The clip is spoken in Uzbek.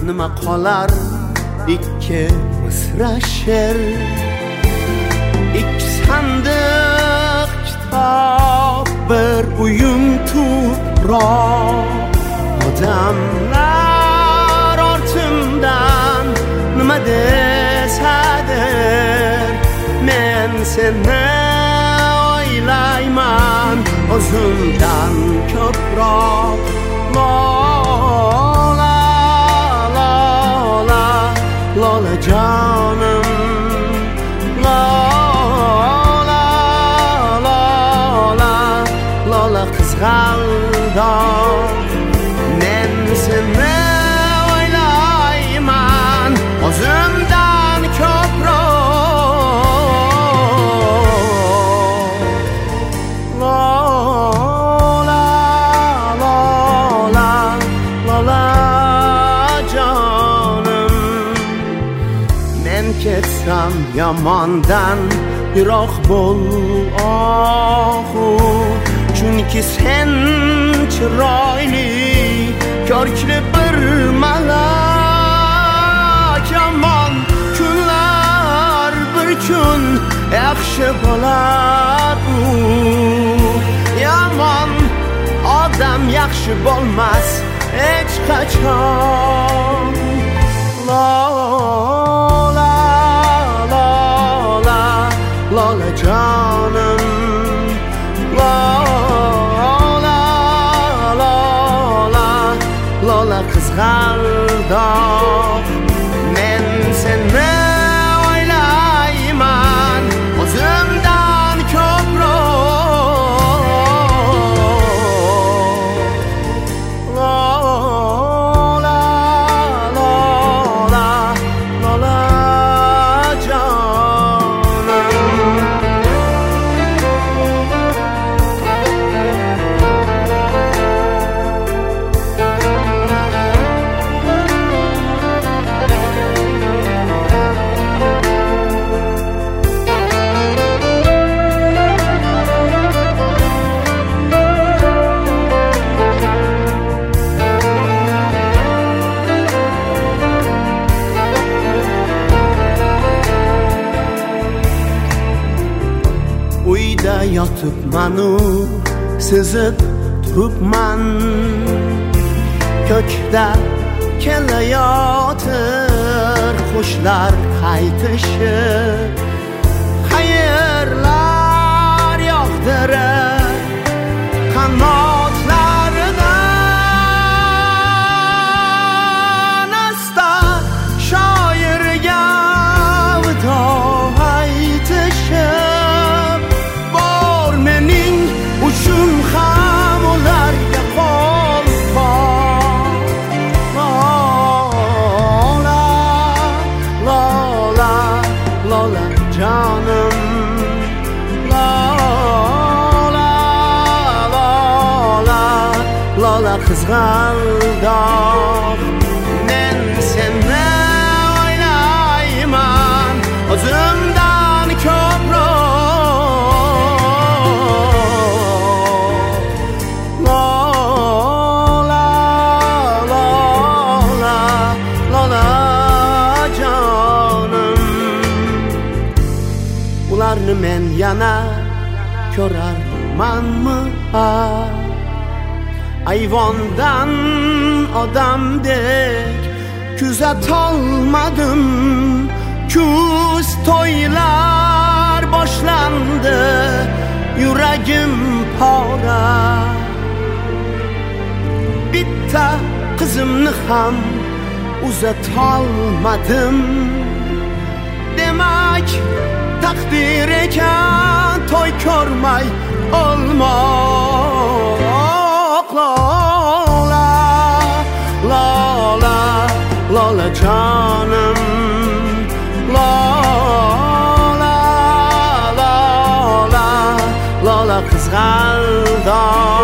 nima qolar ikki misra she'r, ikki sandiq kitob, bir uyum tuproq. Odamlar ortimdan nima desadir, men seni o'ylayman o'zimdan ko'proq. Lola, lola, lola jonim, lola, lola, lola qizg'aldoq. Men seni o'ylayman o'zimdan ko'proq. Lola, lola, lola jonim. Men ketsam yomondan yiroq bo'l ohu, chunki sen chiroyli ko'rkli bir malak. Yomon kunlar bir kun yaxshi bo'lar u, yomon odam yaxshi bo'lmas hech qachon. Lola, lola, lola jonim, lola, lola, lola qizg'aldoq. Men seni o'ylayman o'zimdan ko'proq. Lola, lola, lola jonim. Uyda yotibmanu sezib turibman, ko'kda kelayotir qushlar qaytishib. Xayrlar yog'dirib qanotlaridan, asta shoirga vido aytishib. Bor mening uchun ham ularga qo'lqop. Lola, lola, lola jonim, lola, lola, lola qizg'aldoq. Men seni o'ylayman o'zimdan ko'proq. Lola, lola, lola jonim. Ularni men yana ko'rarmanmi? Ayvondan odamdek kuzatolmadim. Kuz to'ylar boshlandi, yuragim pora. Bitta qizimni ham uzatolmadim. Demak taqdir ekan to'y ko'rmay olmoq. Lola, lola, lola jonim, lola, lola, lola qizg'aldoq.